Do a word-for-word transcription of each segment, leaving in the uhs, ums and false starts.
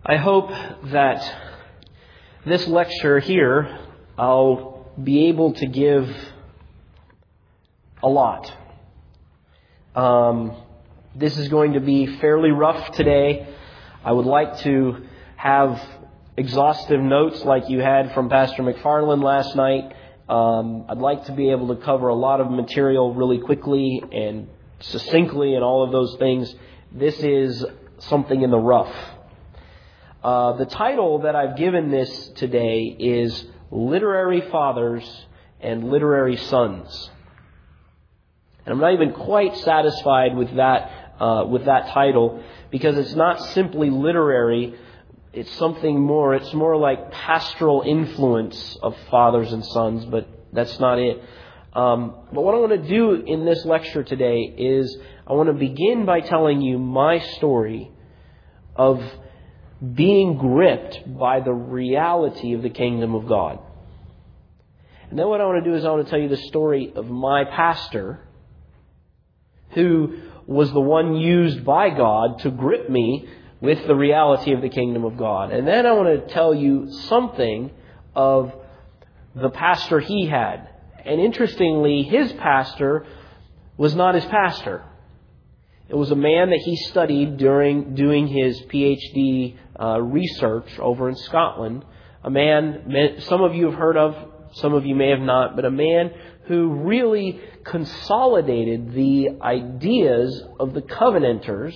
I hope that this lecture here, I'll be able to give a lot. Um, this is going to be fairly rough today. I would like to have exhaustive notes like you had from Pastor McFarland last night. Um, I'd like to be able to cover a lot of material really quickly and succinctly and all of those things. This is something in the rough. Uh, the title that I've given this today is Literary Fathers and Literary Sons. And I'm not even quite satisfied with that, uh, with that title, because it's not simply literary. It's something more. It's more like pastoral influence of fathers and sons, but that's not it. Um, but what I want to do in this lecture today is I want to begin by telling you my story of being gripped by the reality of the kingdom of God. And then what I want to do is I want to tell you the story of my pastor, who was the one used by God to grip me with the reality of the kingdom of God. And then I want to tell you something of the pastor he had. And interestingly, his pastor was not his pastor. It was a man that he studied during doing his P H D uh, research over in Scotland. A man, some of you have heard of, some of you may have not, but a man who really consolidated the ideas of the Covenanters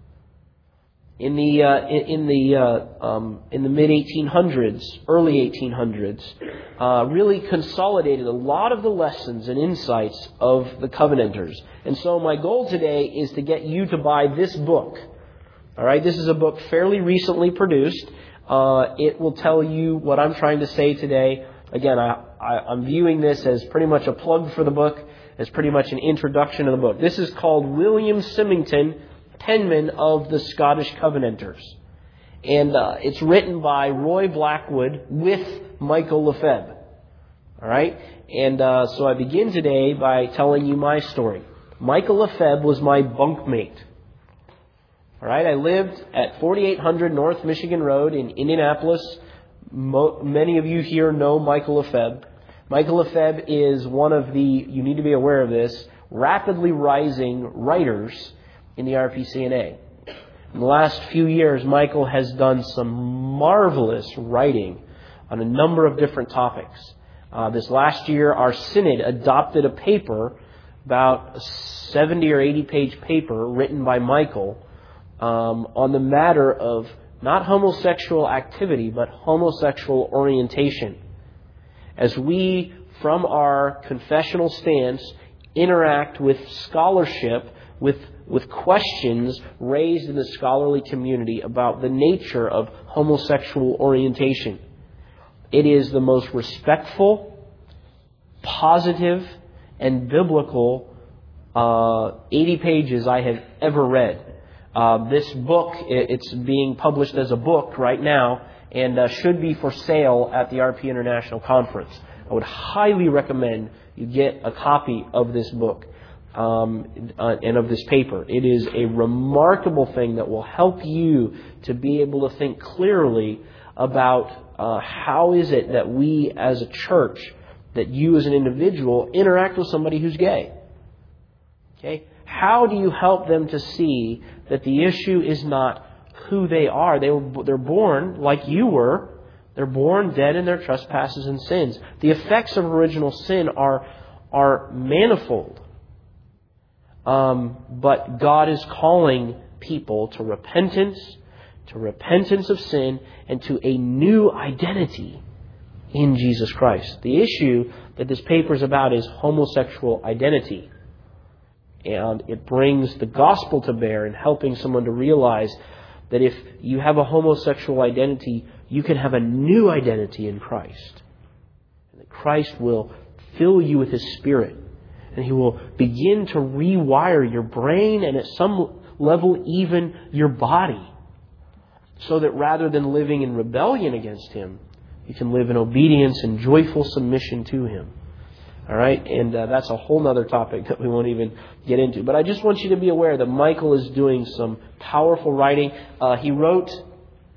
in the uh, in the uh, um, in the mid eighteen hundreds, early eighteen hundreds. Uh, really consolidated a lot of the lessons and insights of the Covenanters. And so my goal today is to get you to buy this book. All right, this is a book fairly recently produced. Uh, it will tell you what I'm trying to say today. Again, I, I, I'm viewing this as pretty much a plug for the book, as pretty much an introduction to the book. This is called William Symington, Penman of the Scottish Covenanters. And uh, it's written by Roy Blackwood with Michael Lefebvre. All right? And uh, so I begin today by telling you my story. Michael Lefebvre was my bunkmate. All right? I lived at forty-eight hundred North Michigan Road in Indianapolis. Mo- many of you here know Michael Lefebvre. Michael Lefebvre is one of the, you need to be aware of this, rapidly rising writers in the R P C N A. In the last few years, Michael has done some marvelous writing on a number of different topics. Uh, this last year, our synod adopted a paper, about a seventy or eighty page paper written by Michael um, on the matter of not homosexual activity, but homosexual orientation. As we, from our confessional stance, interact with scholarship, with with questions raised in the scholarly community about the nature of homosexual orientation. It is the most respectful, positive, and biblical uh, eighty pages I have ever read. Uh, this book, it's being published as a book right now and uh, should be for sale at the R P International Conference. I would highly recommend you get a copy of this book. Um, uh, and of this paper. It is a remarkable thing that will help you to be able to think clearly about uh, how is it that we as a church, that you as an individual, interact with somebody who's gay. Okay? How do you help them to see that the issue is not who they are? They were, they're born like you were. They're born dead in their trespasses and sins. The effects of original sin are, are manifold. Um, but God is calling people to repentance, to repentance of sin, and to a new identity in Jesus Christ. The issue that this paper is about is homosexual identity. And it brings the gospel to bear in helping someone to realize that if you have a homosexual identity, you can have a new identity in Christ. And that Christ will fill you with His Spirit. And He will begin to rewire your brain and at some level even your body. So that rather than living in rebellion against Him, you can live in obedience and joyful submission to Him. All right? And uh, that's a whole other topic that we won't even get into. But I just want you to be aware that Michael is doing some powerful writing. Uh, he wrote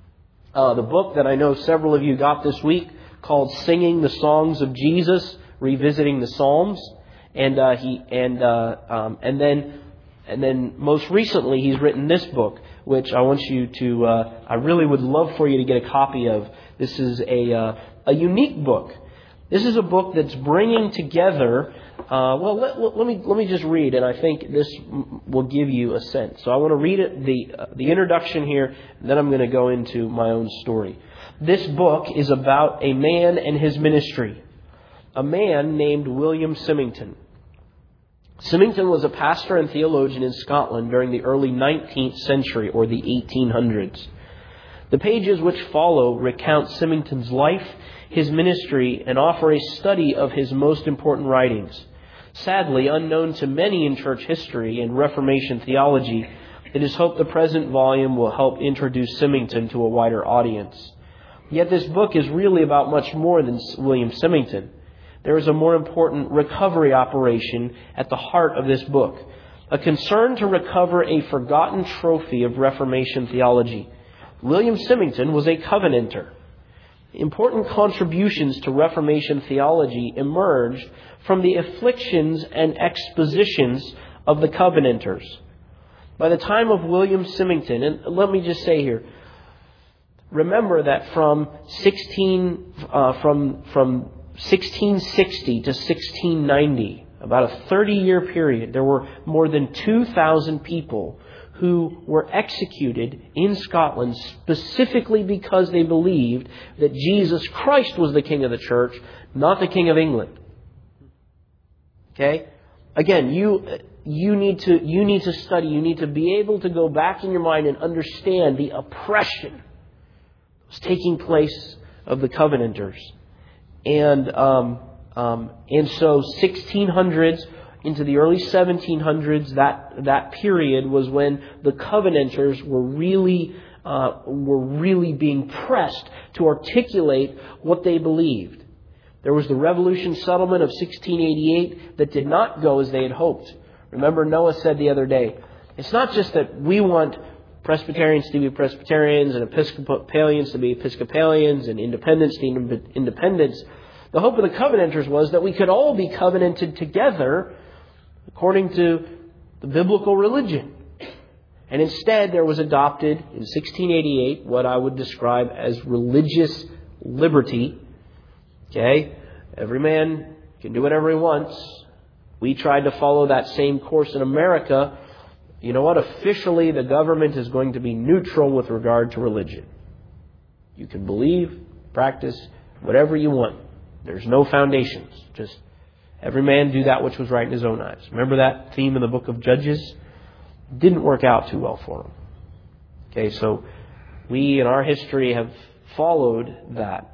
uh, the book that I know several of you got this week called Singing the Songs of Jesus, Revisiting the Psalms. And uh, he and uh, um, and then and then most recently he's written this book, which I want you to uh, I really would love for you to get a copy of. This is a uh, a unique book. This is a book that's bringing together. Uh, well, let, let me let me just read, and I think this will give you a sense. So I want to read it, the uh, the introduction here, and then I'm going to go into my own story. This book is about a man and his ministry. A man named William Symington. Symington was a pastor and theologian in Scotland during the early nineteenth century, or the eighteen hundreds. The pages which follow recount Symington's life, his ministry, and offer a study of his most important writings. Sadly, unknown to many in church history and Reformation theology, it is hoped the present volume will help introduce Symington to a wider audience. Yet this book is really about much more than William Symington. There is a more important recovery operation at the heart of this book, a concern to recover a forgotten trophy of Reformation theology. William Symington was a Covenanter. Important contributions to Reformation theology emerged from the afflictions and expositions of the Covenanters. By the time of William Symington, and let me just say here, remember that from sixteen uh, from from sixteen sixty to sixteen ninety, about a thirty-year period, there were more than two thousand people who were executed in Scotland specifically because they believed that Jesus Christ was the King of the Church, not the King of England. Okay? Again, you you need to you need to study. You need to be able to go back in your mind and understand the oppression that was taking place of the Covenanters. And um, um, and so sixteen hundreds into the early seventeen hundreds, that that period was when the Covenanters were really uh, were really being pressed to articulate what they believed. There was the Revolution Settlement of sixteen eighty-eight that did not go as they had hoped. Remember, Noah said the other day, it's not just that we want Presbyterians to be Presbyterians and Episcopalians to be Episcopalians and Independents to be Independents. The hope of the Covenanters was that we could all be covenanted together according to the biblical religion. And instead there was adopted in sixteen eighty-eight what I would describe as religious liberty. Okay? Every man can do whatever he wants. We tried to follow that same course in America. You know what? Officially, the government is going to be neutral with regard to religion. You can believe, practice, whatever you want. There's no foundations. Just every man do that which was right in his own eyes. Remember that theme in the book of Judges? Didn't work out too well for him. Okay, so we in our history have followed that.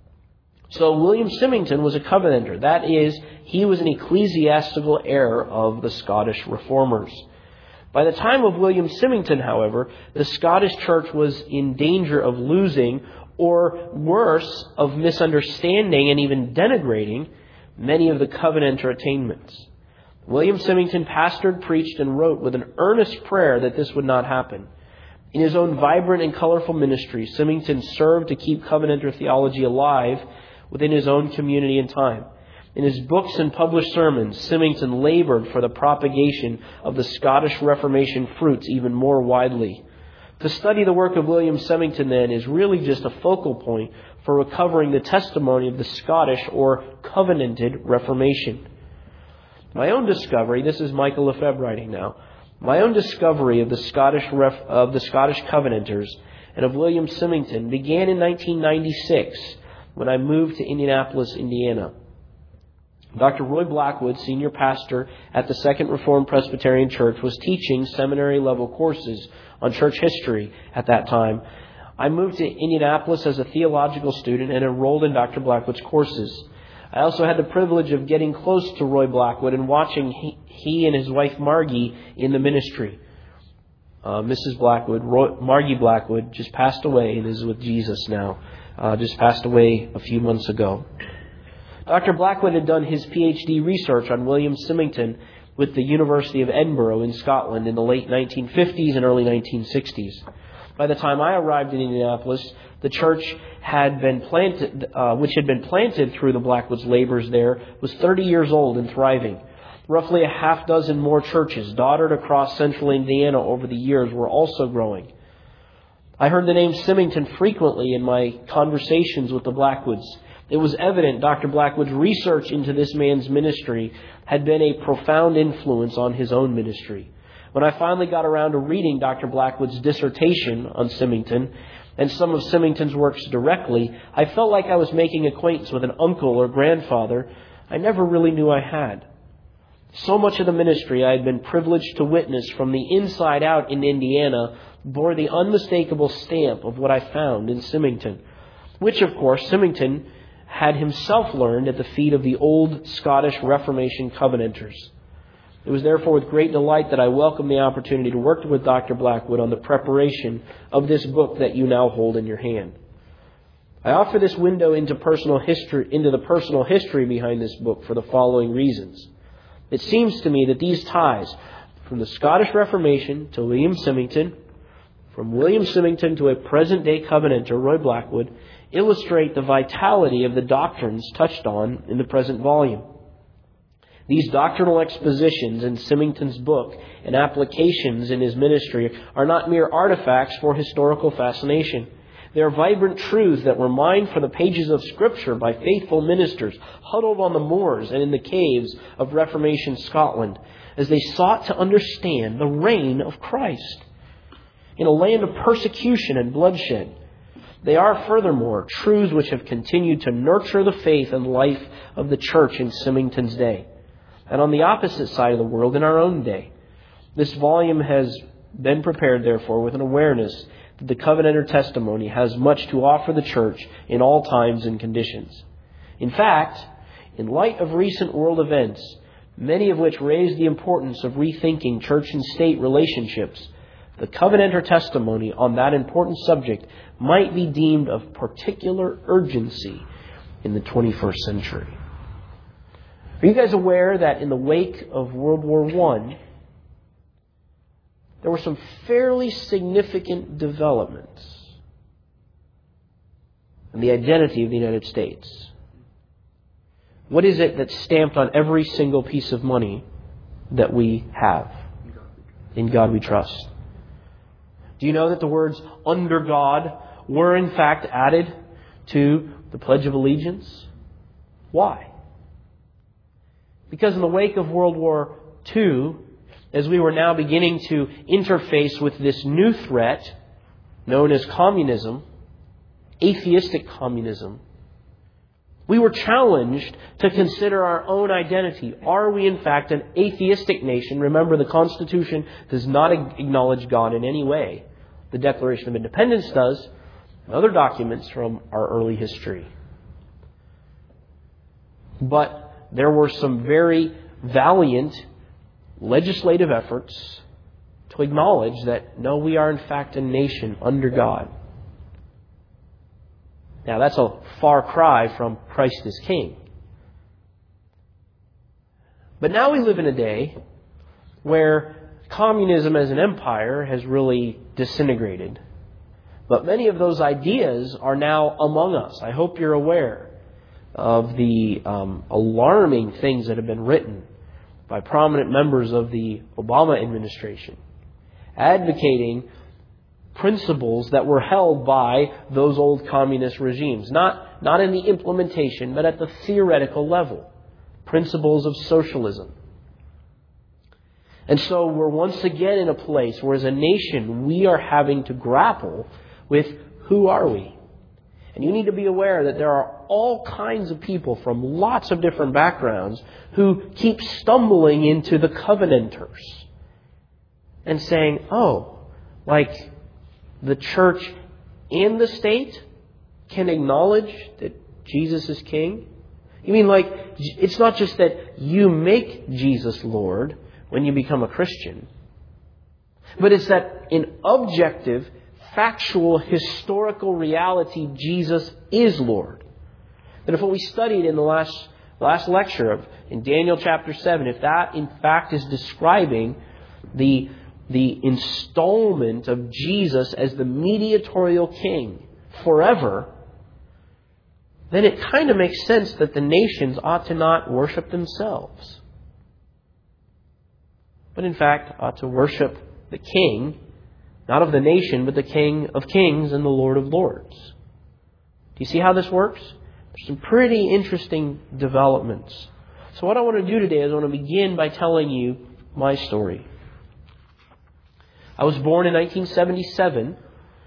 So William Symington was a Covenanter. That is, he was an ecclesiastical heir of the Scottish Reformers. By the time of William Symington, however, the Scottish Church was in danger of losing, or worse, of misunderstanding and even denigrating many of the Covenanter attainments. William Symington pastored, preached, and wrote with an earnest prayer that this would not happen. In his own vibrant and colorful ministry, Symington served to keep Covenanter theology alive within his own community and time. In his books and published sermons, Symington labored for the propagation of the Scottish Reformation fruits even more widely. To study the work of William Symington, then, is really just a focal point for recovering the testimony of the Scottish or Covenanted Reformation. My own discovery, this is Michael Lefebvre writing now, my own discovery of the Scottish Ref, of the Scottish Covenanters and of William Symington began in nineteen ninety-six when I moved to Indianapolis, Indiana. Doctor Roy Blackwood, senior pastor at the Second Reformed Presbyterian Church, was teaching seminary-level courses on church history at that time. I moved to Indianapolis as a theological student and enrolled in Doctor Blackwood's courses. I also had the privilege of getting close to Roy Blackwood and watching he, he and his wife Margie in the ministry. Uh, Missus Blackwood, Roy, Margie Blackwood, just passed away and is with Jesus now. Uh, just passed away a few months ago. Doctor Blackwood had done his P H D research on William Symington with the University of Edinburgh in Scotland in the late nineteen fifties and early nineteen sixties. By the time I arrived in Indianapolis, the church had been planted, uh, which had been planted through the Blackwoods labors there, was thirty years old and thriving. Roughly a half dozen more churches dotted across central Indiana over the years were also growing. I heard the name Symington frequently in my conversations with the Blackwoods. It was evident Doctor Blackwood's research into this man's ministry had been a profound influence on his own ministry. When I finally got around to reading Doctor Blackwood's dissertation on Symington and some of Symington's works directly, I felt like I was making acquaintance with an uncle or grandfather I never really knew I had. So much of the ministry I had been privileged to witness from the inside out in Indiana bore the unmistakable stamp of what I found in Symington, which, of course, Symington had himself learned at the feet of the old Scottish Reformation Covenanters. It was therefore with great delight that I welcomed the opportunity to work with Doctor Blackwood on the preparation of this book that you now hold in your hand. I offer this window into personal history, into the personal history behind this book for the following reasons. It seems to me that these ties, from the Scottish Reformation to William Symington, from William Symington to a present-day Covenanter, Roy Blackwood, illustrate the vitality of the doctrines touched on in the present volume. These doctrinal expositions in Symington's book and applications in his ministry are not mere artifacts for historical fascination. They are vibrant truths that were mined from the pages of Scripture by faithful ministers huddled on the moors and in the caves of Reformation Scotland as they sought to understand the reign of Christ in a land of persecution and bloodshed. They are, furthermore, truths which have continued to nurture the faith and life of the church in Symington's day, and on the opposite side of the world in our own day. This volume has been prepared, therefore, with an awareness that the Covenanter testimony has much to offer the church in all times and conditions. In fact, in light of recent world events, many of which raise the importance of rethinking church and state relationships, the Covenanter testimony on that important subject might be deemed of particular urgency in the twenty-first century. Are you guys aware that in the wake of World War One, there were some fairly significant developments in the identity of the United States? What is it that's stamped on every single piece of money that we have? In God we trust. Do you know that the words under God were in fact added to the Pledge of Allegiance? Why? Because in the wake of World War Two, as we were now beginning to interface with this new threat known as communism, atheistic communism, we were challenged to consider our own identity. Are we in fact an atheistic nation? Remember, the Constitution does not acknowledge God in any way. The Declaration of Independence does, and other documents from our early history. But there were some very valiant legislative efforts to acknowledge that, no, we are in fact a nation under God. Now, that's a far cry from Christ is King. But now we live in a day where communism as an empire has really disintegrated. But many of those ideas are now among us. I hope you're aware of the um, alarming things that have been written by prominent members of the Obama administration, advocating principles that were held by those old communist regimes. Not, not in the implementation, but at the theoretical level. Principles of socialism. And so we're once again in a place where as a nation we are having to grapple with who are we? And you need to be aware that there are all kinds of people from lots of different backgrounds who keep stumbling into the Covenanters and saying, oh, like the church and the state can acknowledge that Jesus is King? You mean like it's not just that you make Jesus Lord when you become a Christian, but it's that in objective, factual, historical reality, Jesus is Lord. That if what we studied in the last last lecture of in Daniel chapter seven, if that in fact is describing the the installment of Jesus as the mediatorial king forever, then it kind of makes sense that the nations ought to not worship themselves, but in fact ought to worship the King, not of the nation, but the King of kings and the Lord of lords. Do you see how this works? There's some pretty interesting developments. So what I want to do today is I want to begin by telling you my story. I was born in nineteen seventy-seven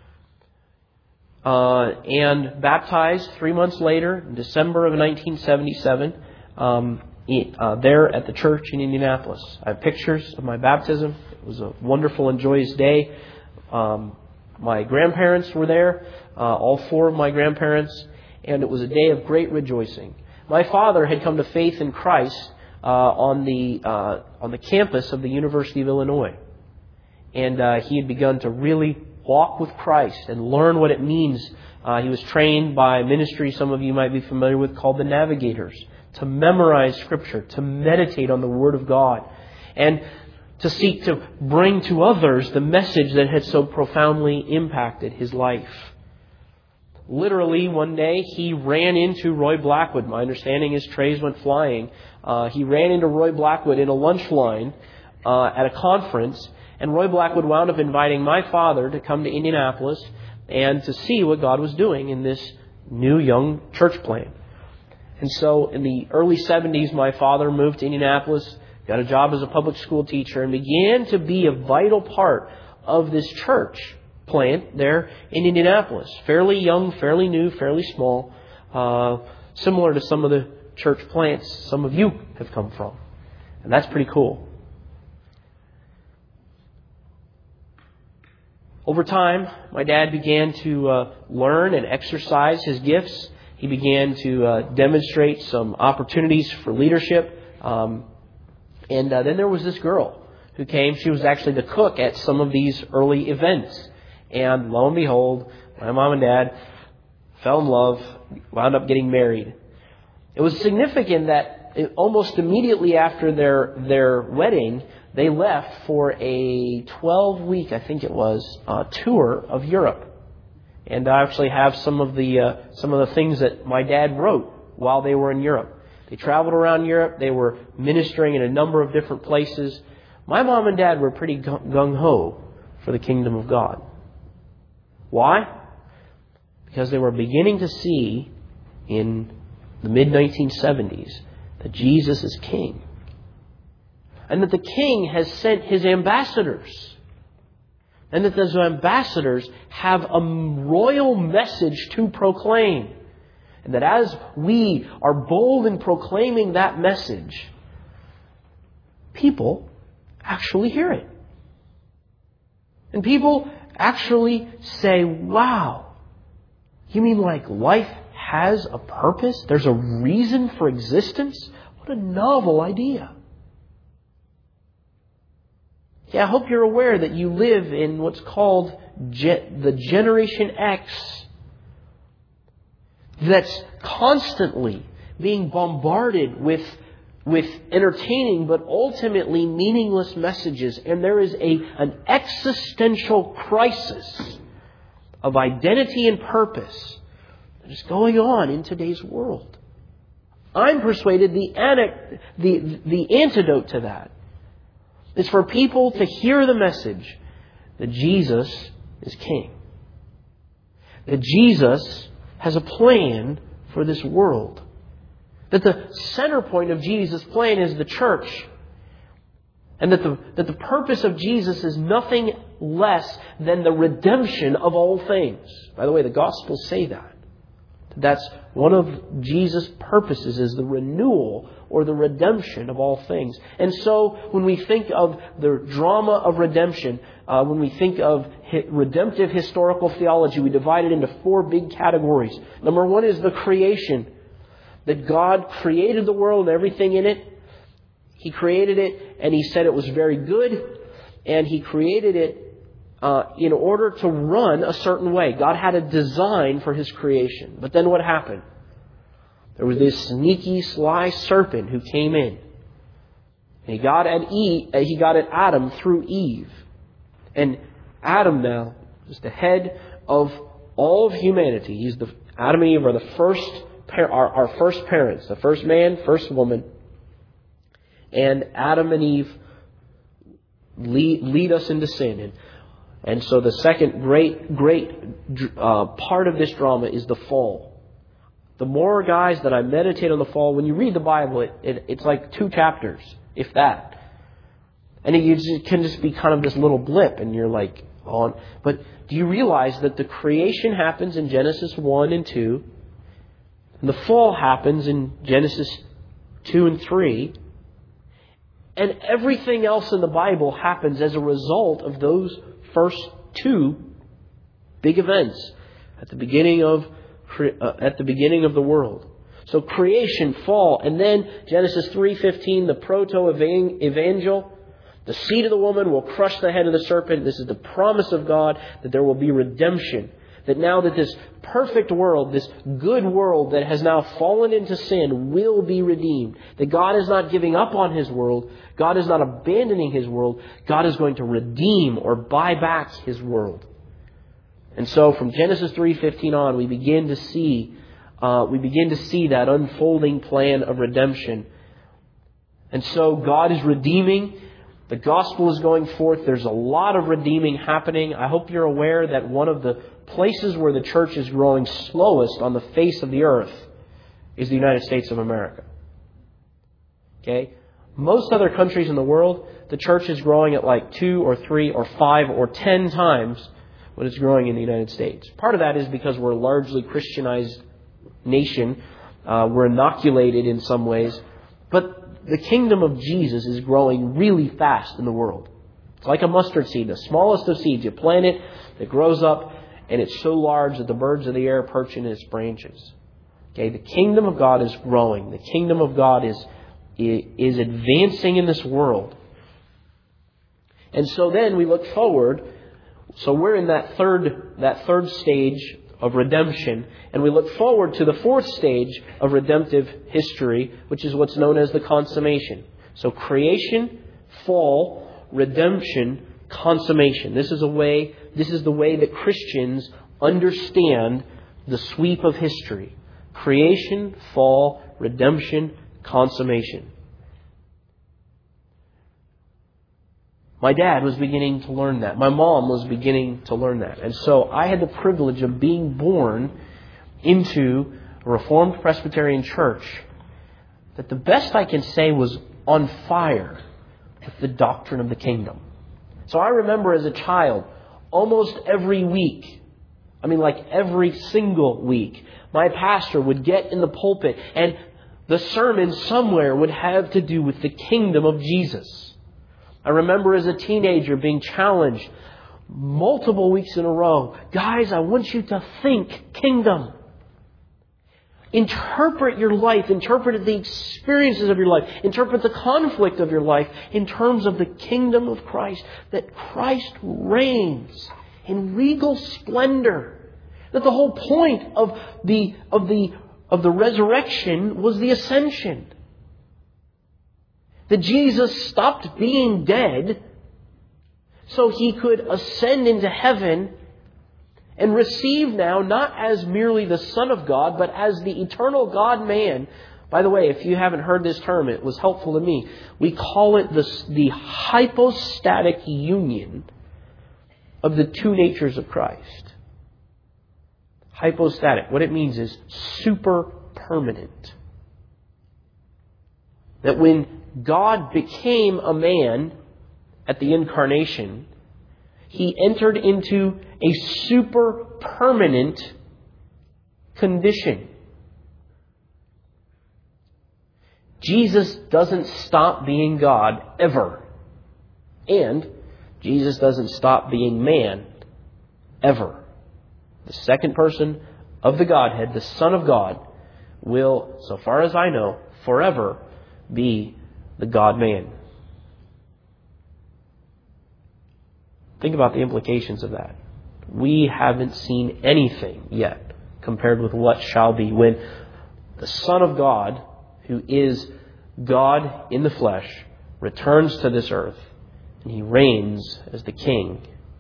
uh, and baptized three months later, in December of nineteen seventy-seven, um, uh, there at the church in Indianapolis. I have pictures of my baptism. It was a wonderful and joyous day. Um, my grandparents were there, uh, all four of my grandparents, and it was a day of great rejoicing. My father had come to faith in Christ uh, on the uh, on the campus of the University of Illinois. And uh, he had begun to really walk with Christ and learn what it means. Uh, he was trained by a ministry some of you might be familiar with called the Navigators, to memorize Scripture, to meditate on the Word of God, and to seek to bring to others the message that had so profoundly impacted his life. Literally, one day, he ran into Roy Blackwood. My understanding is trays went flying. Uh, he ran into Roy Blackwood in a lunch line uh, at a conference. And Roy Blackwood wound up inviting my father to come to Indianapolis and to see what God was doing in this new young church plant. And so in the early seventies, my father moved to Indianapolis, got a job as a public school teacher, and began to be a vital part of this church plant there in Indianapolis. Fairly young, fairly new, fairly small, uh, similar to some of the church plants some of you have come from. And that's pretty cool. Over time, my dad began to uh, learn and exercise his gifts. He began to uh, demonstrate some opportunities for leadership. Um, and uh, then there was this girl who came. She was actually the cook at some of these early events. And lo and behold, my mom and dad fell in love, wound up getting married. It was significant that it, almost immediately after their their wedding, they left for a twelve-week, I think it was, uh, tour of Europe. And I actually have some of the uh, some of the things that my dad wrote while they were in Europe. They traveled around Europe. They were ministering in a number of different places. My mom and dad were pretty gung-ho for the kingdom of God. Why? Because they were beginning to see in the mid nineteen seventies that Jesus is King. And that the King has sent His ambassadors. And that those ambassadors have a royal message to proclaim. And that as we are bold in proclaiming that message, people actually hear it. And people actually say, wow, you mean like life has a purpose? There's a reason for existence? What a novel idea. Yeah, I hope you're aware that you live in what's called ge- the Generation X, that's constantly being bombarded with, with entertaining but ultimately meaningless messages. And there is a, an existential crisis of identity and purpose that is going on in today's world. I'm persuaded the, ane- the, the antidote to that is for people to hear the message that Jesus is King. That Jesus has a plan for this world. That the center point of Jesus' plan is the church. And that the, that the purpose of Jesus is nothing less than the redemption of all things. By the way, the Gospels say that. That's one of Jesus' purposes, is the renewal or the redemption of all things. And so when we think of the drama of redemption, uh, when we think of hi- redemptive historical theology, we divide it into four big categories. Number one is the creation. That God created the world and everything in it. He created it and He said it was very good. And He created it Uh, in order to run a certain way. God had a design for His creation. But then what happened? There was this sneaky, sly serpent who came in. And he got at Eve, he got at Adam through Eve. And Adam now is the head of all of humanity. He's the Adam and Eve are the first our, our first parents, the first man, first woman. And Adam and Eve lead, lead us into sin. And, and so the second great, great uh, part of this drama is the fall. The more, guys, that I meditate on the fall, when you read the Bible, it, it, it's like two chapters, if that. And it, it can just be kind of this little blip, and you're like, on. But do you realize that the creation happens in Genesis one and two, and the fall happens in Genesis two and three, and everything else in the Bible happens as a result of those first two big events at the beginning of uh, at the beginning of the world. So creation, fall, and then Genesis three fifteen, the proto-evangel. The seed of the woman will crush the head of the serpent. This is the promise of God that there will be redemption. That now that this perfect world, this good world that has now fallen into sin will be redeemed. That God is not giving up on His world. God is not abandoning His world. God is going to redeem or buy back His world. And so from Genesis three fifteen on, we begin to see, uh, we begin to see that unfolding plan of redemption. And so God is redeeming. The gospel is going forth. There's a lot of redeeming happening. I hope you're aware that one of the places where the church is growing slowest on the face of the earth is the United States of America. Okay? Most other countries in the world, the church is growing at like two or three or five or ten times what it's growing in the United States. Part of that is because we're a largely Christianized nation. Uh, we're inoculated in some ways. But the kingdom of Jesus is growing really fast in the world. It's like a mustard seed, the smallest of seeds. You plant it, it grows up, and it's so large that the birds of the air perch in its branches. Okay, the kingdom of God is growing. The kingdom of God is, is advancing in this world. And so then we look forward. So we're in that third, that third stage of redemption, and we look forward to the fourth stage of redemptive history, which is what's known as the consummation. So creation, fall, redemption, consummation. This is a way, this is the way that Christians understand the sweep of history. Creation, fall, redemption, consummation. My dad was beginning to learn that. My mom was beginning to learn that. And so I had the privilege of being born into a Reformed Presbyterian church that the best I can say was on fire with the doctrine of the kingdom. So I remember as a child, almost every week, I mean like every single week, my pastor would get in the pulpit and the sermon somewhere would have to do with the kingdom of Jesus. I remember as a teenager being challenged multiple weeks in a row. Guys, I want you to think kingdom. Interpret your life. Interpret the experiences of your life. Interpret the conflict of your life in terms of the kingdom of Christ. That Christ reigns in regal splendor. That the whole point of the, of the, of the resurrection was the ascension. That Jesus stopped being dead so He could ascend into heaven and receive now, not as merely the Son of God, but as the eternal God-man. By the way, if you haven't heard this term, it was helpful to me. We call it the, the hypostatic union of the two natures of Christ. Hypostatic. What it means is super permanent. That when God became a man at the incarnation, He entered into a super permanent condition. Jesus doesn't stop being God ever. And Jesus doesn't stop being man ever. The second person of the Godhead, the Son of God, will, so far as I know, forever be the God-man. Think about the implications of that. We haven't seen anything yet compared with what shall be when the Son of God, who is God in the flesh, returns to this earth and He reigns as the King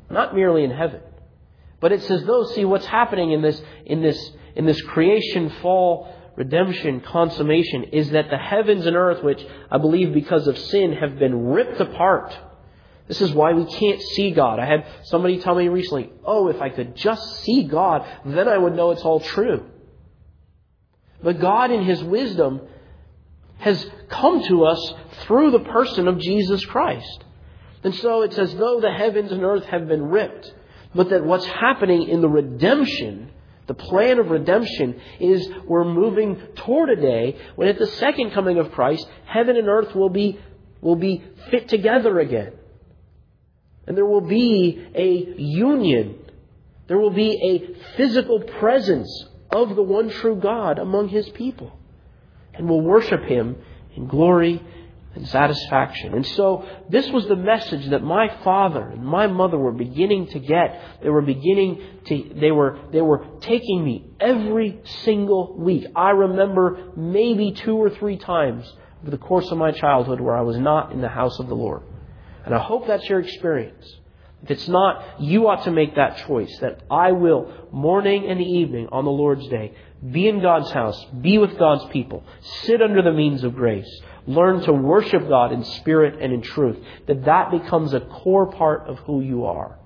not merely in heaven. But it's as though, see, what's happening in this, in this, in this creation, fall, redemption, consummation, is that the heavens and earth, which I believe because of sin have been ripped apart. This is why we can't see God. I had somebody tell me recently, oh, if I could just see God, then I would know it's all true. But God in His wisdom has come to us through the person of Jesus Christ. And so it's as though the heavens and earth have been ripped. But that what's happening in the redemption, the plan of redemption, is we're moving toward a day when at the second coming of Christ, heaven and earth will be, will be fit together again. And there will be a union. There will be a physical presence of the one true God among His people. And we'll worship Him in glory and satisfaction. And so this was the message that my father and my mother were beginning to get. They were beginning to, they were, they were taking me every single week. I remember maybe two or three times over the course of my childhood where I was not in the house of the Lord. And I hope that's your experience. If it's not, you ought to make that choice that I will, morning and evening on the Lord's day, be in God's house, be with God's people, sit under the means of grace, learn to worship God in spirit and in truth, that that becomes a core part of who you are.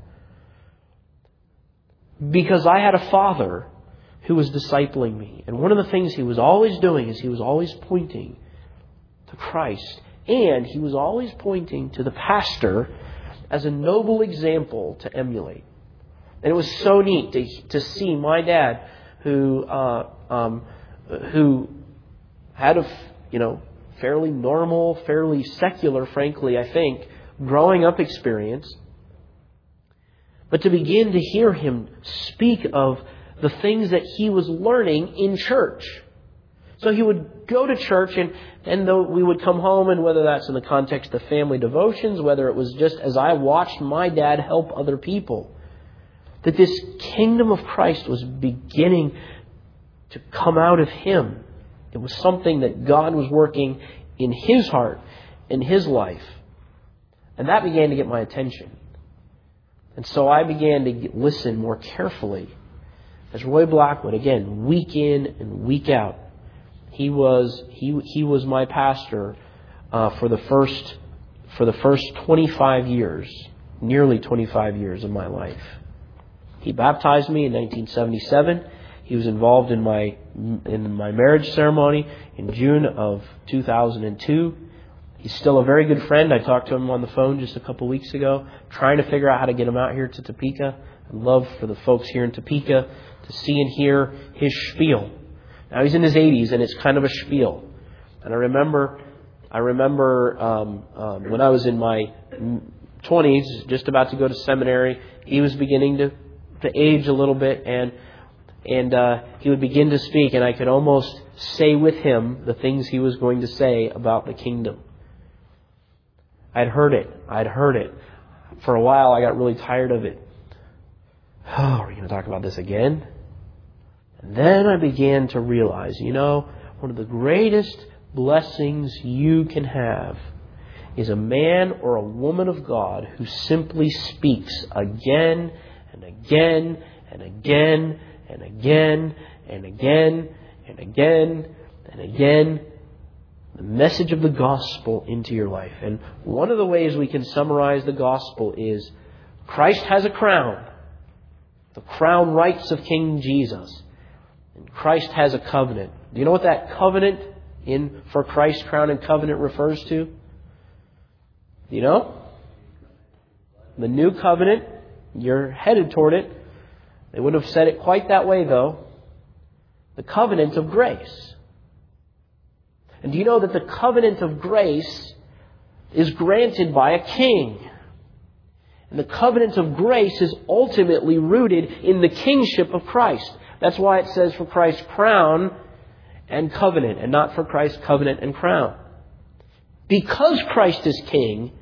Because I had a father who was discipling me. And one of the things he was always doing is he was always pointing to Christ. And he was always pointing to the pastor as a noble example to emulate. And it was so neat to, to see my dad, who uh, um, who had a you know fairly normal, fairly secular, frankly, I think, growing up experience, but to begin to hear him speak of the things that he was learning in church. So he would go to church, and, and though we would come home, and whether that's in the context of family devotions, whether it was just as I watched my dad help other people, that this kingdom of Christ was beginning to come out of him. It was something that God was working in his heart, in his life. And that began to get my attention. And so I began to listen more carefully as Roy Blackwood, again, week in and week out, He was he he was my pastor uh, for the first for the first twenty-five years, nearly twenty-five years of my life. He baptized me in nineteen seventy-seven. He was involved in my in my marriage ceremony in June of two thousand two. He's still a very good friend. I talked to him on the phone just a couple weeks ago, trying to figure out how to get him out here to Topeka. I'd love for the folks here in Topeka to see and hear his spiel. Now he's in his eighties, and it's kind of a spiel. And I remember, I remember um, um, when I was in my twenties, just about to go to seminary, he was beginning to, to age a little bit, and and uh, he would begin to speak, and I could almost say with him the things he was going to say about the kingdom. I'd heard it. I'd heard it. For a while, I got really tired of it. Oh, are we going to talk about this again? And then I began to realize, you know, one of the greatest blessings you can have is a man or a woman of God who simply speaks again and again and again and again and again and again and again the message of the gospel into your life. And one of the ways we can summarize the gospel is Christ has a crown, the crown rights of King Jesus. And Christ has a covenant. Do you know what that covenant in for Christ's crown and covenant refers to? Do you know? The new covenant, you're headed toward it. They wouldn't have said it quite that way, though. The covenant of grace. And do you know that the covenant of grace is granted by a king? And the covenant of grace is ultimately rooted in the kingship of Christ. That's why it says for Christ's crown and covenant, and not for Christ's covenant and crown. Because Christ is king,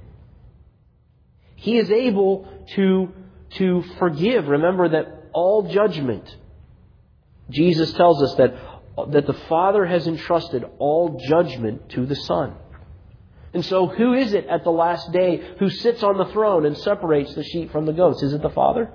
He is able to, to forgive. Remember that all judgment, Jesus tells us that, that the Father has entrusted all judgment to the Son. And so who is it at the last day who sits on the throne and separates the sheep from the goats? Is it the Father?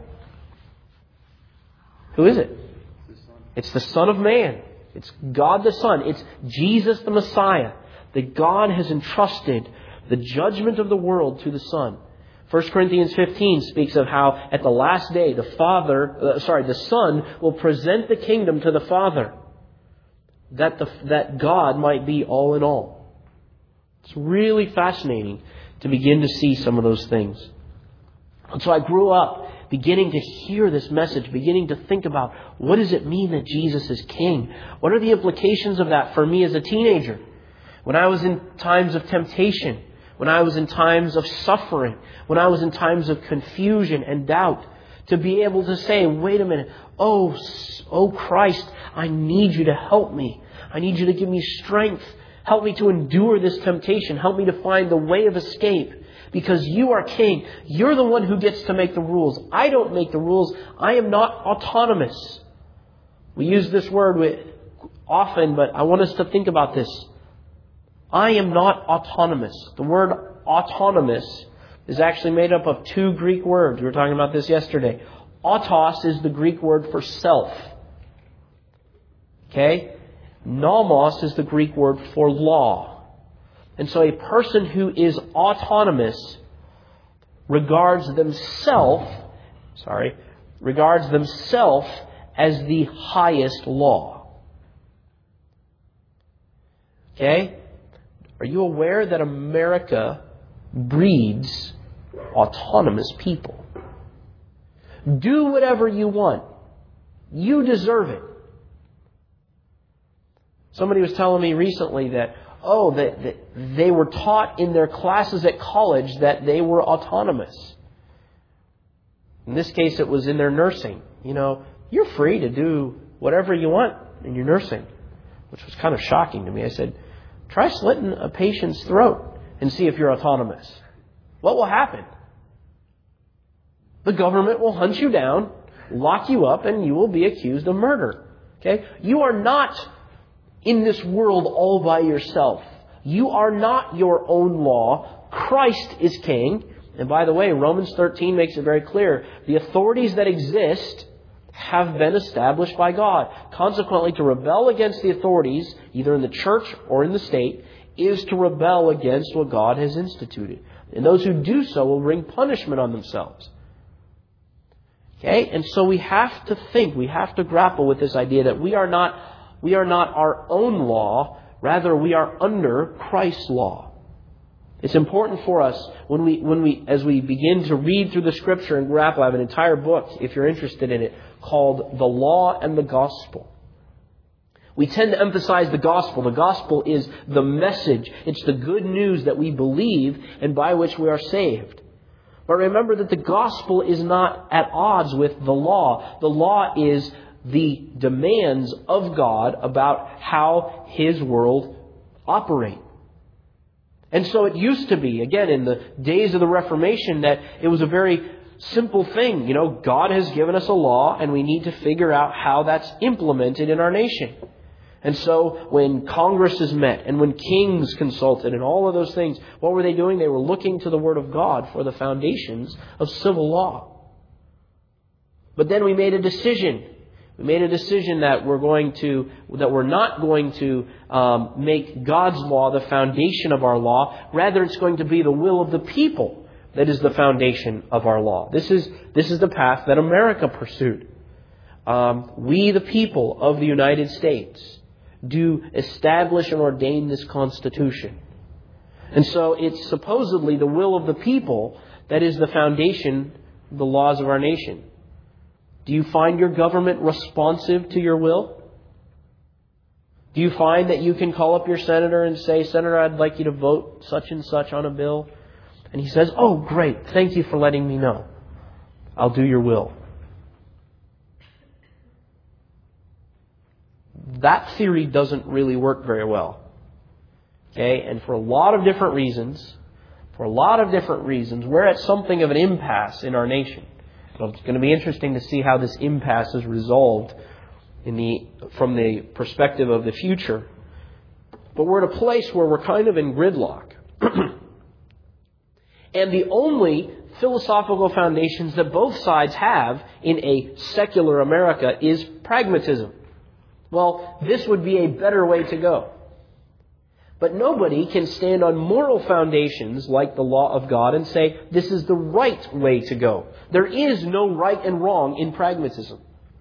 Who is it? It's the Son of Man. It's God the Son. It's Jesus the Messiah. That God has entrusted the judgment of the world to the Son. First Corinthians fifteen speaks of how at the last day the Father, uh, sorry, the Son will present the kingdom to the Father, that the that God might be all in all. It's really fascinating to begin to see some of those things. And so I grew up beginning to hear this message, beginning to think about what does it mean that Jesus is King? What are the implications of that for me as a teenager? When I was in times of temptation, when I was in times of suffering, when I was in times of confusion and doubt, to be able to say, wait a minute, oh, oh Christ, I need you to help me. I need you to give me strength. Help me to endure this temptation. Help me to find the way of escape. Because you are King. You're the one who gets to make the rules. I don't make the rules. I am not autonomous. We use this word often, but I want us to think about this. I am not autonomous. The word autonomous is actually made up of two Greek words. We were talking about this yesterday. Autos is the Greek word for self. Okay? Nomos is the Greek word for law. And so a person who is autonomous regards themselves, sorry, regards themselves as the highest law. Okay? Are you aware that America breeds autonomous people? Do whatever you want. You deserve it. Somebody was telling me recently that, oh, that, that they were taught in their classes at college that they were autonomous. In this case, it was in their nursing. You know, you're free to do whatever you want in your nursing, which was kind of shocking to me. I said, try slitting a patient's throat and see if you're autonomous. What will happen? The government will hunt you down, lock you up, and you will be accused of murder. Okay? You are not in this world all by yourself. You are not your own law. Christ is King. And by the way, Romans thirteen makes it very clear. The authorities that exist have been established by God. Consequently, to rebel against the authorities, either in the church or in the state, is to rebel against what God has instituted. And those who do so will bring punishment on themselves. Okay? And so we have to think, we have to grapple with this idea that we are not We are not our own law, rather we are under Christ's law. It's important for us when we, when we, as we begin to read through the Scripture and grapple. I have an entire book, if you're interested in it, called The Law and the Gospel. We tend to emphasize the gospel. The gospel is the message. It's the good news that we believe and by which we are saved. But remember that the gospel is not at odds with the law. The law is the demands of God about how His world operates. And so it used to be, again, in the days of the Reformation, that it was a very simple thing. You know, God has given us a law and we need to figure out how that's implemented in our nation. And so when Congresses met and when kings consulted and all of those things, what were they doing? They were looking to the Word of God for the foundations of civil law. But then we made a decision. We made a decision that we're going to, that we're not going to um, make God's law the foundation of our law. Rather, it's going to be the will of the people that is the foundation of our law. This is this is the path that America pursued. Um, we, the people of the United States, do establish and ordain this Constitution. And so it's supposedly the will of the people that is the foundation of the laws of our nation. Do you find your government responsive to your will? Do you find that you can call up your senator and say, Senator, I'd like you to vote such and such on a bill? And he says, oh, great. Thank you for letting me know. I'll do your will. That theory doesn't really work very well. Okay? And for a lot of different reasons, for a lot of different reasons, we're at something of an impasse in our nation. So it's going to be interesting to see how this impasse is resolved in the from the perspective of the future. But we're at a place where we're kind of in gridlock. And the only philosophical foundations that both sides have in a secular America is pragmatism. Well, this would be a better way to go. But nobody can stand on moral foundations like the law of God and say, this is the right way to go. There is no right and wrong in pragmatism.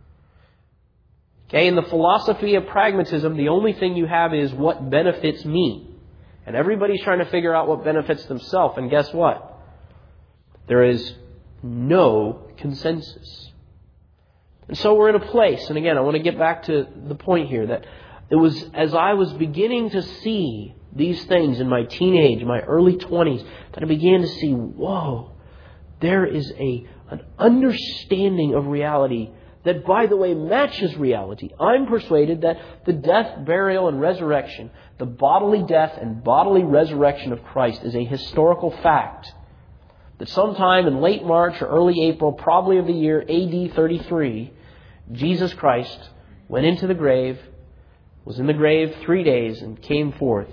Okay, in the philosophy of pragmatism, the only thing you have is what benefits me. And everybody's trying to figure out what benefits themselves. And guess what? There is no consensus. And so we're in a place, and again, I want to get back to the point here, that it was as I was beginning to see these things in my teenage, my early twenties, that I began to see, whoa, there is a an understanding of reality that, by the way, matches reality. I'm persuaded that the death, burial, and resurrection, the bodily death and bodily resurrection of Christ, is a historical fact. That sometime in late March or early April, probably of the year A D thirty-three, Jesus Christ went into the grave, was in the grave three days, and came forth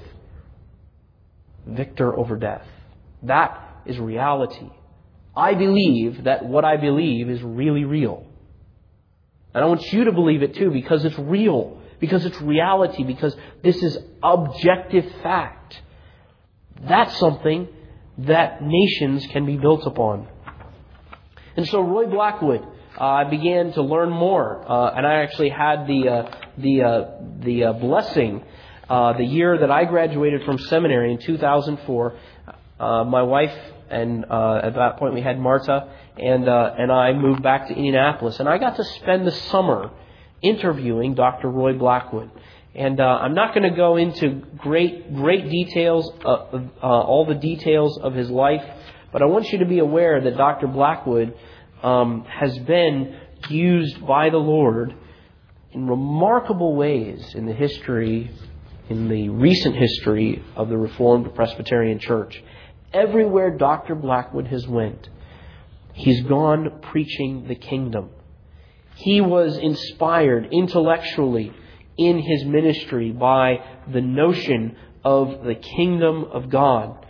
victor over death. That is reality. I believe that what I believe is really real. And I want you to believe it too, because it's real, because it's reality, because this is objective fact. That's something that nations can be built upon. And so Roy Blackwood, uh, I began to learn more, uh, and I actually had the uh, the uh, the uh, blessing uh, the year that I graduated from seminary in two thousand four. Uh, my wife and uh, at that point we had Marta and uh, and I moved back to Indianapolis, and I got to spend the summer interviewing Doctor Roy Blackwood. And uh, I'm not going to go into great great details, uh, uh, all the details of his life, but I want you to be aware that Doctor Blackwood um, has been used by the Lord in remarkable ways in the history, in the recent history of the Reformed Presbyterian Church. Everywhere Doctor Blackwood has went, he's gone preaching the kingdom. He was inspired intellectually in his ministry by the notion of the kingdom of God.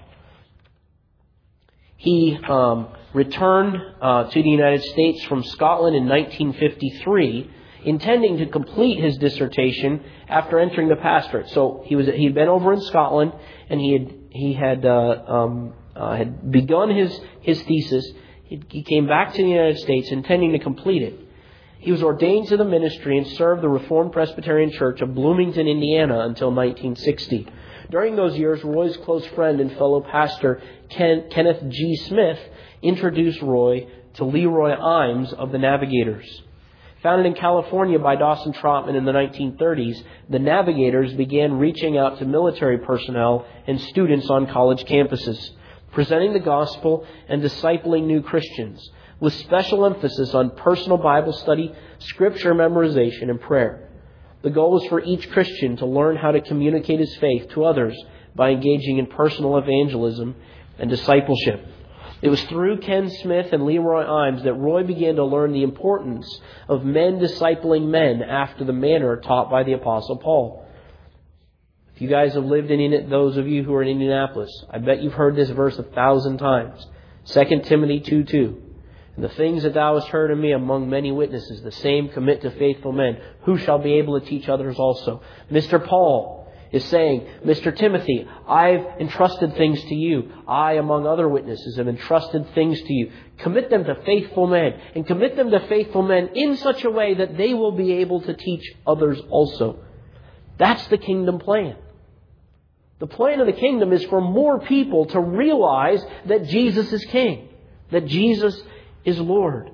He um, returned uh, to the United States from Scotland in nineteen fifty-three, intending to complete his dissertation after entering the pastorate. So he was he had been over in Scotland, and he had he had uh, um, uh, had begun his his thesis. He, he came back to the United States intending to complete it. He was ordained to the ministry and served the Reformed Presbyterian Church of Bloomington, Indiana, until nineteen sixty. During those years, Roy's close friend and fellow pastor, Ken, Kenneth G. Smith, introduced Roy to Leroy Imes of the Navigators. Founded in California by Dawson Trotman in the nineteen thirties, the Navigators began reaching out to military personnel and students on college campuses, presenting the gospel and discipling new Christians, with special emphasis on personal Bible study, scripture memorization, and prayer. The goal was for each Christian to learn how to communicate his faith to others by engaging in personal evangelism and discipleship. It was through Ken Smith and Leroy Imes that Roy began to learn the importance of men discipling men after the manner taught by the Apostle Paul. If you guys have lived in, those of you who are in Indianapolis, I bet you've heard this verse a thousand times. Second Timothy two two. And the things that thou hast heard of me among many witnesses, the same commit to faithful men, who shall be able to teach others also. Mister Paul is saying, Mister Timothy, I've entrusted things to you. I, among other witnesses, have entrusted things to you. Commit them to faithful men, and commit them to faithful men in such a way that they will be able to teach others also. That's the kingdom plan. The plan of the kingdom is for more people to realize that Jesus is King, that Jesus is Lord.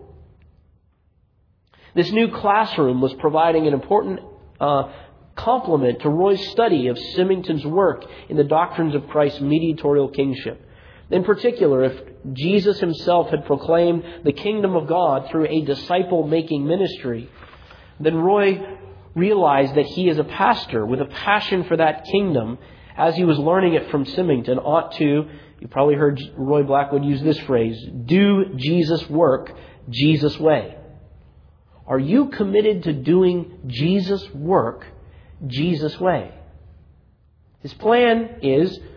This new classroom was providing an important uh, complement to Roy's study of Symington's work in the doctrines of Christ's mediatorial kingship. In particular, if Jesus himself had proclaimed the kingdom of God through a disciple-making ministry, then Roy realized that he as a pastor with a passion for that kingdom, as he was learning it from Symington, ought to, you probably heard Roy Blackwood use this phrase, do Jesus' work Jesus' way. Are you committed to doing Jesus' work Jesus' way? His plan is to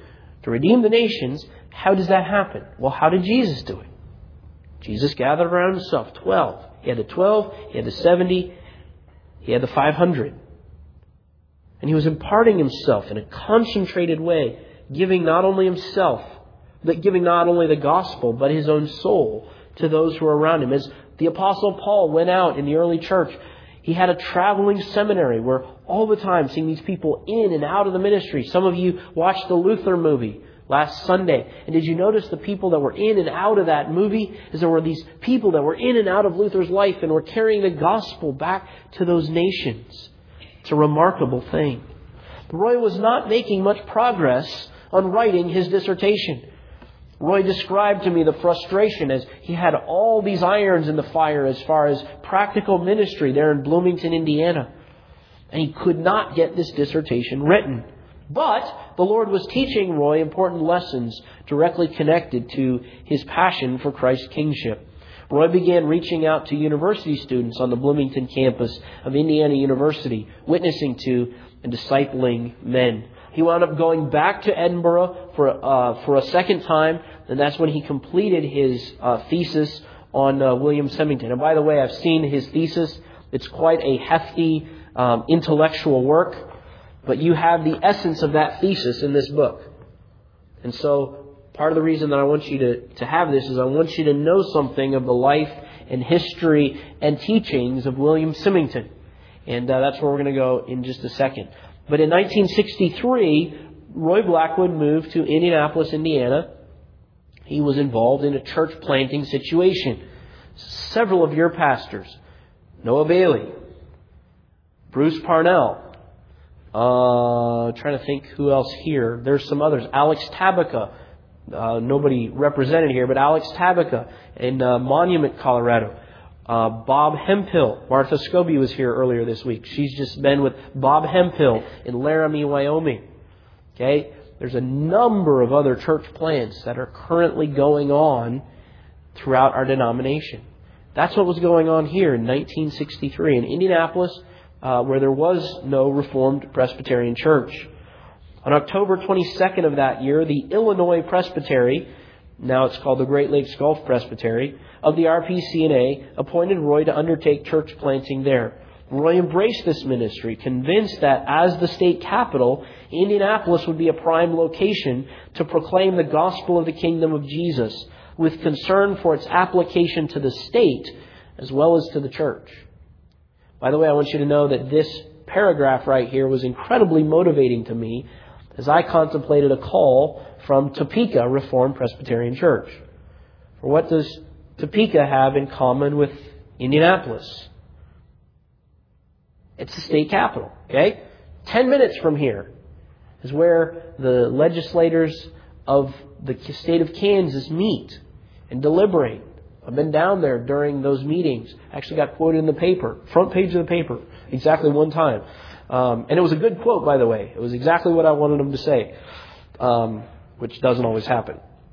to redeem the nations. How does that happen? Well, how did Jesus do it? Jesus gathered around himself twelve. He had the twelve, he had the seventy, he had the five hundred. And he was imparting himself in a concentrated way, giving not only himself, but giving not only the gospel, but his own soul to those who were around him. As the Apostle Paul went out in the early church, he had a traveling seminary where all the time seeing these people in and out of the ministry. Some of you watched the Luther movie last Sunday. And did you notice the people that were in and out of that movie? Is there were these people that were in and out of Luther's life and were carrying the gospel back to those nations. It's a remarkable thing. Roy was not making much progress on writing his dissertation. Roy described to me the frustration as he had all these irons in the fire as far as practical ministry there in Bloomington, Indiana. And he could not get this dissertation written. But the Lord was teaching Roy important lessons directly connected to his passion for Christ's kingship. Roy began reaching out to university students on the Bloomington campus of Indiana University, witnessing to and discipling men. He wound up going back to Edinburgh for uh, for a second time, and that's when he completed his uh, thesis on uh, William Symington. And by the way, I've seen his thesis. It's quite a hefty um, intellectual work, but you have the essence of that thesis in this book. And so part of the reason that I want you to, to have this is I want you to know something of the life and history and teachings of William Symington. And uh, that's where we're going to go in just a second. But in nineteen sixty-three, Roy Blackwood moved to Indianapolis, Indiana. He was involved in a church planting situation. Several of your pastors, Noah Bailey, Bruce Parnell, uh, trying to think who else here. There's some others. Alex Tabaka, uh, nobody represented here, but Alex Tabaka in uh, Monument, Colorado. Uh, Bob Hemphill. Martha Scobie was here earlier this week. She's just been with Bob Hemphill in Laramie, Wyoming. Okay? There's a number of other church plants that are currently going on throughout our denomination. That's what was going on here in nineteen sixty-three in Indianapolis, uh, where there was no Reformed Presbyterian church. On October twenty-second of that year, the Illinois Presbytery, now it's called the Great Lakes Gulf Presbytery, of the R P C N A, appointed Roy to undertake church planting there. Roy embraced this ministry, convinced that as the state capital, Indianapolis would be a prime location to proclaim the gospel of the kingdom of Jesus, with concern for its application to the state as well as to the church. By the way, I want you to know that this paragraph right here was incredibly motivating to me as I contemplated a call from Topeka Reformed Presbyterian Church. For what does Topeka have in common with Indianapolis? It's the state capital, okay? Ten minutes from here is where the legislators of the state of Kansas meet and deliberate. I've been down there during those meetings. I actually got quoted in the paper, front page of the paper, exactly one time. Um, and it was a good quote, by the way. It was exactly what I wanted them to say, um, which doesn't always happen.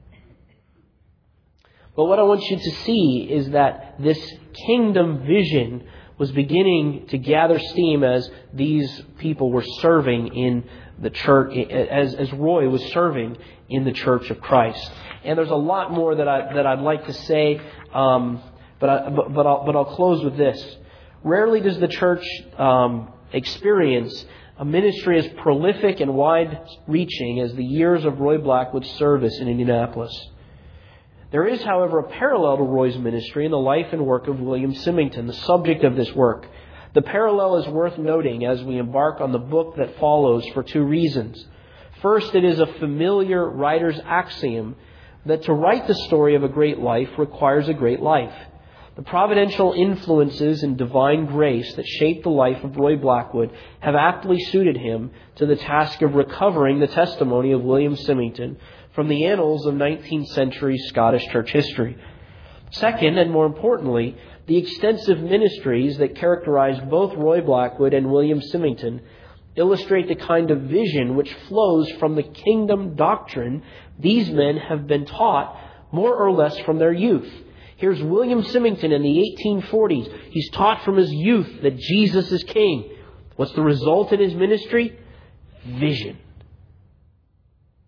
But what I want you to see is that this kingdom vision was beginning to gather steam as these people were serving in the church, as, as Roy was serving in the Church of Christ. And there's a lot more that I that I'd like to say, um, but I, but but I'll, but I'll close with this. Rarely does the church um, experience a ministry as prolific and wide-reaching as the years of Roy Blackwood's service in Indianapolis. There is, however, a parallel to Roy's ministry in the life and work of William Symington, the subject of this work. The parallel is worth noting as we embark on the book that follows for two reasons. First, it is a familiar writer's axiom that to write the story of a great life requires a great life. The providential influences and divine grace that shaped the life of Roy Blackwood have aptly suited him to the task of recovering the testimony of William Symington from the annals of nineteenth century Scottish church history. Second, and more importantly, the extensive ministries that characterized both Roy Blackwood and William Symington illustrate the kind of vision which flows from the kingdom doctrine these men have been taught more or less from their youth. Here's William Symington in the eighteen forties. He's taught from his youth that Jesus is king. What's the result in his ministry? Vision.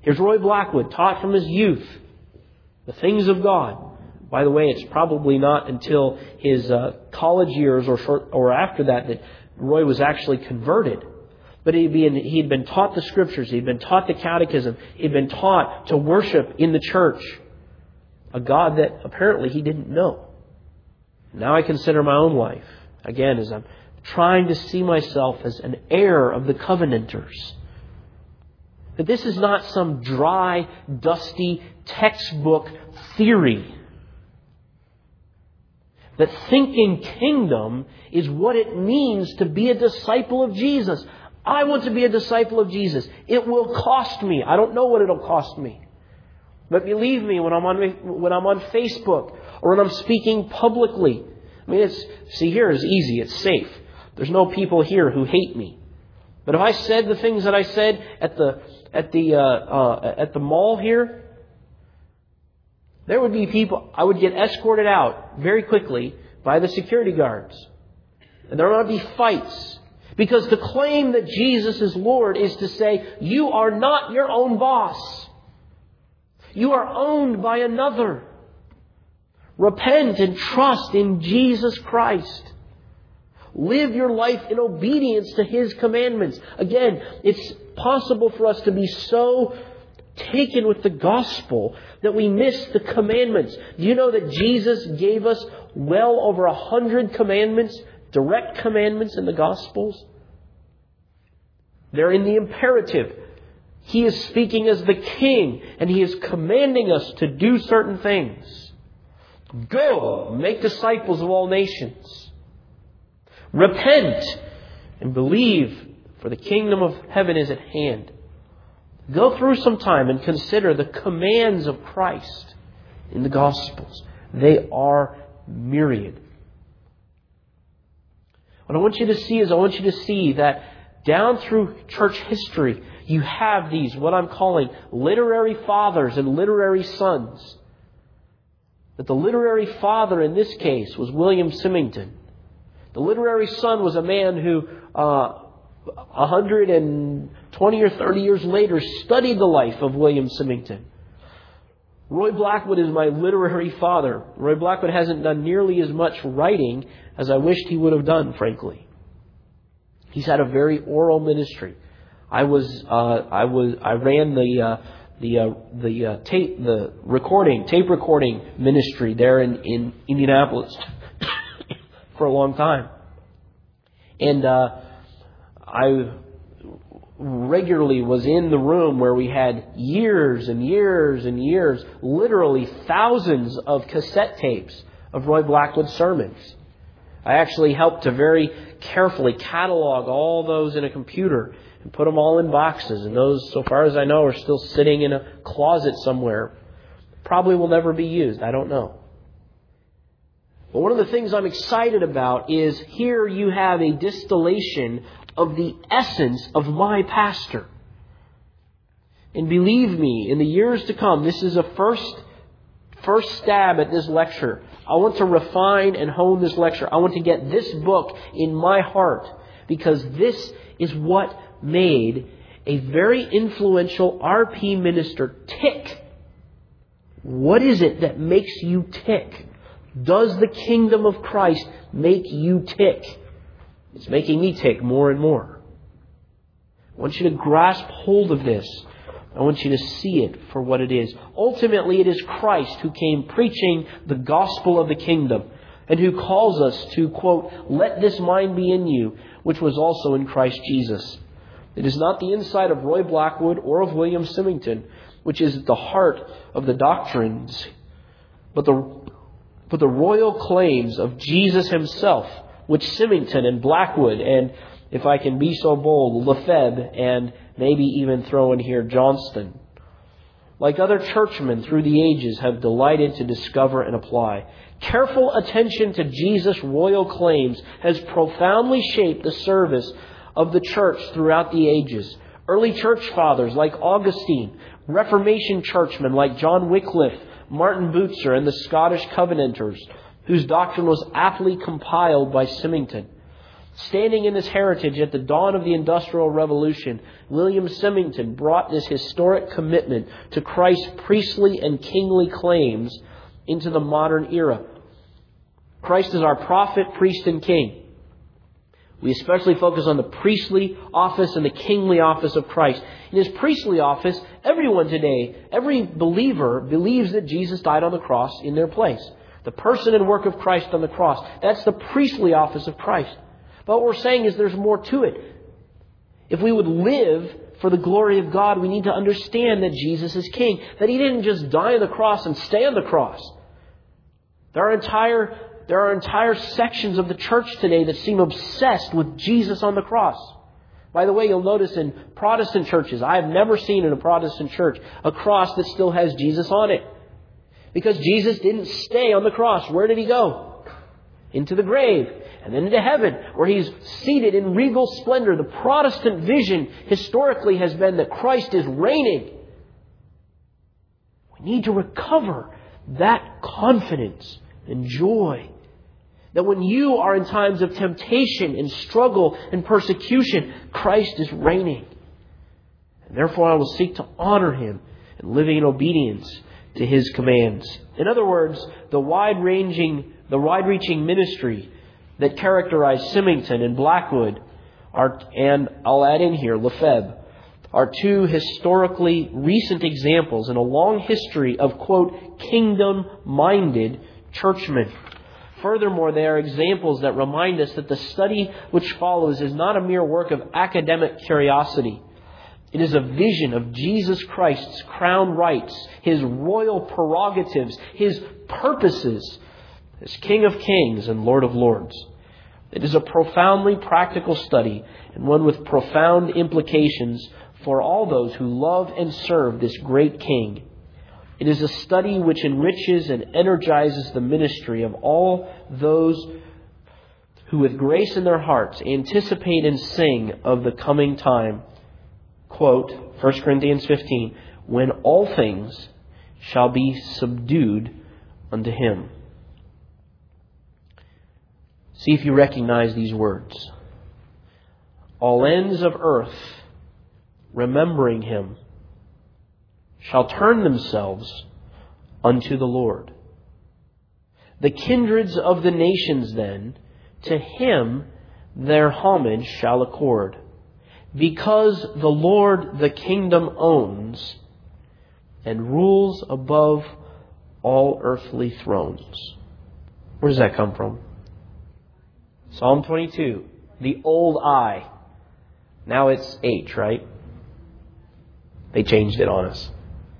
Here's Roy Blackwood, taught from his youth the things of God. By the way, it's probably not until his uh, college years or short, or after that that Roy was actually converted. But he'd been, he'd been taught the Scriptures. He'd been taught the Catechism. He'd been taught to worship in the church a God that apparently he didn't know. Now I consider my own life, again, as I'm trying to see myself as an heir of the Covenanters. That this is not some dry, dusty, textbook theory. That thinking kingdom is what it means to be a disciple of Jesus. I want to be a disciple of Jesus. It will cost me. I don't know what it'll cost me. But believe me, when I'm on when I'm on Facebook or when I'm speaking publicly, I mean, it's see here is easy. It's safe. There's no people here who hate me. But if I said the things that I said at the at the uh, uh, at the mall here, there would be people. I would get escorted out very quickly by the security guards, and there would be fights. Because to claim that Jesus is Lord is to say, you are not your own boss. You are owned by another. Repent and trust in Jesus Christ. Live your life in obedience to His commandments. Again, it's possible for us to be so taken with the gospel that we miss the commandments. Do you know that Jesus gave us well over a hundred commandments? Direct commandments in the Gospels. They're in the imperative. He is speaking as the King, and He is commanding us to do certain things. Go, make disciples of all nations. Repent and believe, for the kingdom of heaven is at hand. Go through some time and consider the commands of Christ in the Gospels. They are myriad. What I want you to see is I want you to see that down through church history, you have these, what I'm calling literary fathers and literary sons. That the literary father in this case was William Symington. The literary son was a man who uh, one hundred twenty or thirty years later studied the life of William Symington. Roy Blackwood is my literary father. Roy Blackwood hasn't done nearly as much writing as I wished he would have done, frankly. He's had a very oral ministry. I was, uh, I was, I ran the, uh, the, uh, the uh, tape, the recording, tape recording ministry there in, in Indianapolis for a long time, and uh, I regularly was in the room where we had years and years and years, literally thousands of cassette tapes of Roy Blackwood's sermons. I actually helped to very carefully catalog all those in a computer and put them all in boxes. And those, so far as I know, are still sitting in a closet somewhere. Probably will never be used. I don't know. But one of the things I'm excited about is here you have a distillation of the essence of my pastor. And believe me, in the years to come, this is a first, first stab at this lecture. I want to refine and hone this lecture. I want to get this book in my heart, because this is what made a very influential R P minister tick. What is it that makes you tick? Does the kingdom of Christ make you tick? It's making me tick more and more. I want you to grasp hold of this. I want you to see it for what it is. Ultimately, it is Christ who came preaching the gospel of the kingdom and who calls us to, quote, let this mind be in you, which was also in Christ Jesus. It is not the insight of Roy Blackwood or of William Symington, which is at the heart of the doctrines, but the, but the royal claims of Jesus Himself, which Symington and Blackwood and, if I can be so bold, Lefebvre and maybe even throw in here Johnston, like other churchmen through the ages, have delighted to discover and apply. Careful attention to Jesus' royal claims has profoundly shaped the service of the church throughout the ages. Early church fathers like Augustine, Reformation churchmen like John Wycliffe, Martin Bucer, and the Scottish Covenanters, whose doctrine was aptly compiled by Symington. Standing in this heritage at the dawn of the Industrial Revolution, William Symington brought this historic commitment to Christ's priestly and kingly claims into the modern era. Christ is our prophet, priest, and king. We especially focus on the priestly office and the kingly office of Christ. In His priestly office, everyone today, every believer, believes that Jesus died on the cross in their place. The person and work of Christ on the cross. That's the priestly office of Christ. But what we're saying is there's more to it. If we would live for the glory of God, we need to understand that Jesus is King. That He didn't just die on the cross and stay on the cross. There are entire, there are entire sections of the church today that seem obsessed with Jesus on the cross. By the way, you'll notice in Protestant churches, I have never seen in a Protestant church a cross that still has Jesus on it. Because Jesus didn't stay on the cross. Where did He go? Into the grave. And then into heaven, where He's seated in regal splendor. The Protestant vision historically has been that Christ is reigning. We need to recover that confidence and joy. That when you are in times of temptation and struggle and persecution, Christ is reigning. And therefore I will seek to honor Him and living in obedience to His commands. In other words, the wide-ranging, the wide-reaching ministry that characterized Symington and Blackwood, are, and I'll add in here, Lefebvre, are two historically recent examples in a long history of, quote, kingdom-minded churchmen. Furthermore, they are examples that remind us that the study which follows is not a mere work of academic curiosity. It is a vision of Jesus Christ's crown rights, His royal prerogatives, His purposes as King of Kings and Lord of Lords. It is a profoundly practical study and one with profound implications for all those who love and serve this great King. It is a study which enriches and energizes the ministry of all those who with grace in their hearts anticipate and sing of the coming time. Quote, First Corinthians fifteen, when all things shall be subdued unto Him. See if you recognize these words. All ends of earth, remembering Him, shall turn themselves unto the Lord. The kindreds of the nations then, to Him their homage shall accord, because the Lord the kingdom owns, and rules above all earthly thrones. Where does that come from? Psalm twenty-two, the old I. Now it's H, right? They changed it on us.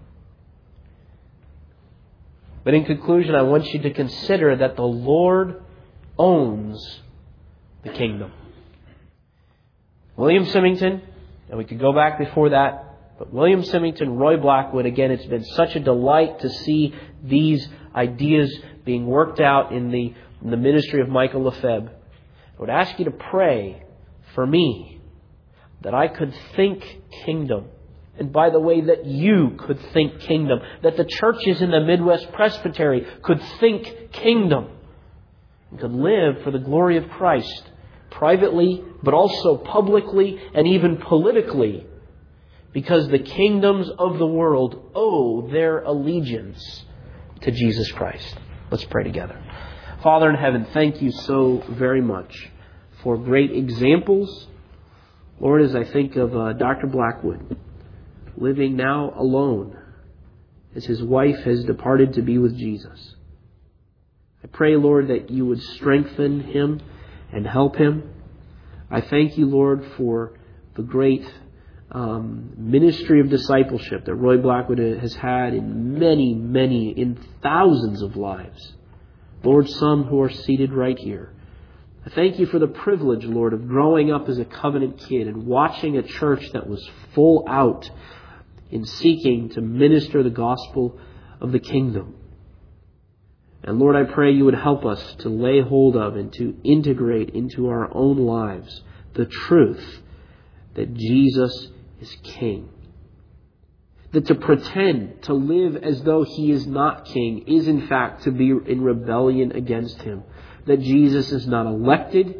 But in conclusion, I want you to consider that the Lord owns the kingdom. William Symington, and we could go back before that, but William Symington, Roy Blackwood, again, it's been such a delight to see these ideas being worked out in the, in the ministry of Michael Lefebvre. I would ask you to pray for me that I could think kingdom. And by the way, that you could think kingdom. That the churches in the Midwest Presbytery could think kingdom. And could live for the glory of Christ. Privately, but also publicly and even politically. Because the kingdoms of the world owe their allegiance to Jesus Christ. Let's pray together. Father in heaven, thank you so very much for great examples. Lord, as I think of uh, Doctor Blackwood, living now alone as his wife has departed to be with Jesus. I pray, Lord, that you would strengthen him and help him. I thank you, Lord, for the great um, ministry of discipleship that Roy Blackwood has had in many, many, in thousands of lives. Lord, some who are seated right here. I thank you for the privilege, Lord, of growing up as a covenant kid and watching a church that was full out in seeking to minister the gospel of the kingdom. And Lord, I pray you would help us to lay hold of and to integrate into our own lives the truth that Jesus is King. That to pretend to live as though he is not King is in fact to be in rebellion against him. That Jesus is not elected,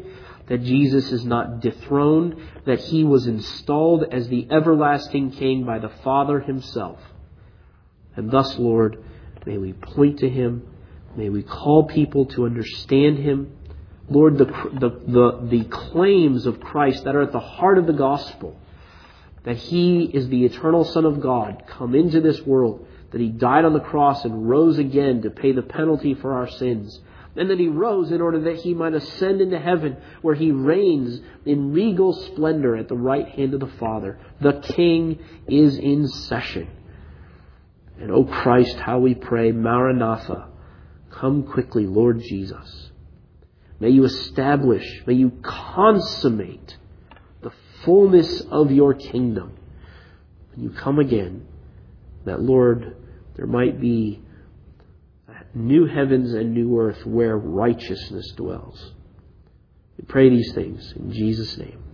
that Jesus is not dethroned, that He was installed as the everlasting King by the Father Himself. And thus, Lord, may we point to Him. May we call people to understand Him. Lord, the, the, the, the claims of Christ that are at the heart of the gospel, that He is the eternal Son of God, come into this world, that He died on the cross and rose again to pay the penalty for our sins, and that He rose in order that He might ascend into heaven, where He reigns in regal splendor at the right hand of the Father. The King is in session. And, O Christ, how we pray, Maranatha, come quickly, Lord Jesus. May You establish, may You consummate the fullness of Your kingdom. When You come again, that, Lord, there might be new heavens and new earth where righteousness dwells. We pray these things in Jesus' name.